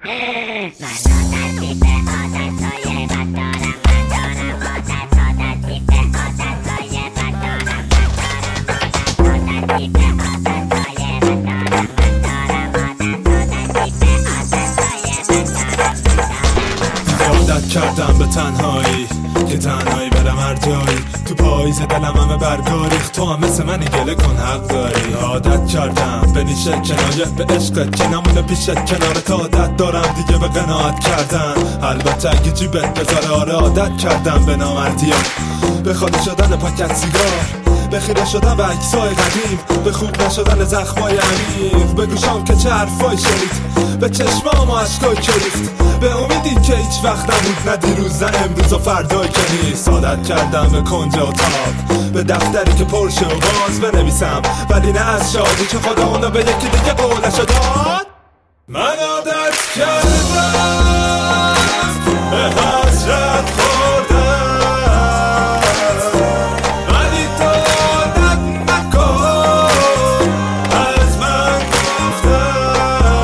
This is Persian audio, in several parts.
عادت کردم به تنهایی که تنهایی برم هر جایی. تو پاییز دلم همه برگا ریخت، تو هم مثل منی گله کن حق داری. عادت کردم به نیشه کنایه به عشقت که نمونه پیشت کنارت. عادت دارم دیگه به قناعت کردن، البته اگه جیبت بذاره. آره عادت کردم به نامردی، به خالی شدن پاکت سیگار، به خیره شدن به عکسای قدیم، به خوب نشدن زخمای عمیق، به گوشام که چه حرفای شنید، به چشمام و عشقای که ریخت، به امیدی که هیچ وقت نبود، نه دیروز نه امروز و فردایی که نیست. عادت کردم به کنج اتاق، به دفتری که پرشه و باز بنویسم، ولی نه از شادی که خدا اونو به یکی دیگه قولشو داد. من عادت کردم به حسرت خوردم، ولی تو عادت نکن از من گفتم،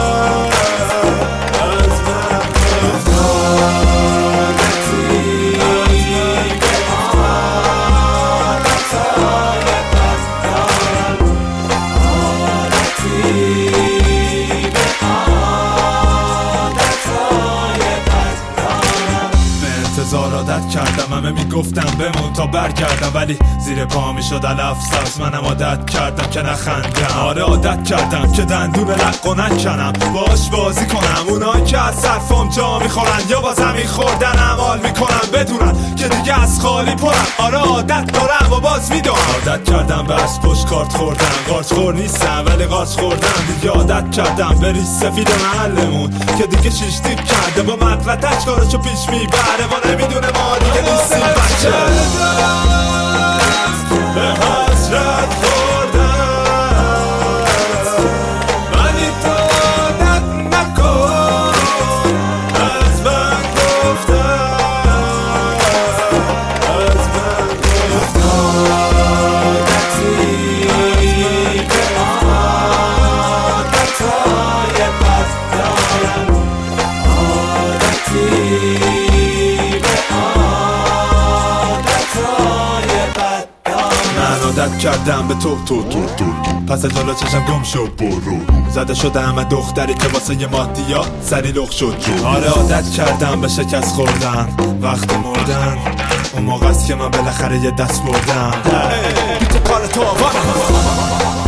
از من گفتم. عادت کردم همه میگفتم بمون تا برگردم، ولی زیر پا میشد علف سبز. منم عادت کردم که نخندم. آره عادت کردم که دندون لق و نکنم، باش بازی کنم. اونایی که از صرفم جا میخورن یا با زمین خوردن عمال میکنن، بدونن که دیگه از خالی پرم. آره عادت دارم و باز میدونم. عادت کردم به از پشت کارت خوردم، قارچ خور نیستم ولی قارچ خوردم. دیگه عادت کردم به ریش سفید محلمون که دیگه شیش دیب کرده، با مغلطش کارشو پیش میبره و نمیدونه ما دیگه نیستیم بچه. به حسرت خوردم، ولی تو عادت نکن از من گفتم، از من گفتم. عادتی به عادتهای بد دارم، عادتی عادت کردم به تو پس جلو چشم گم شو برو. زده شده همه دختری که واسه ی مادیا سری لخ شد جو. آره عادت کردم به شکست خوردن وقت مردن، اون موقع است که من بالاخره یه دست بردم. بیت کار تو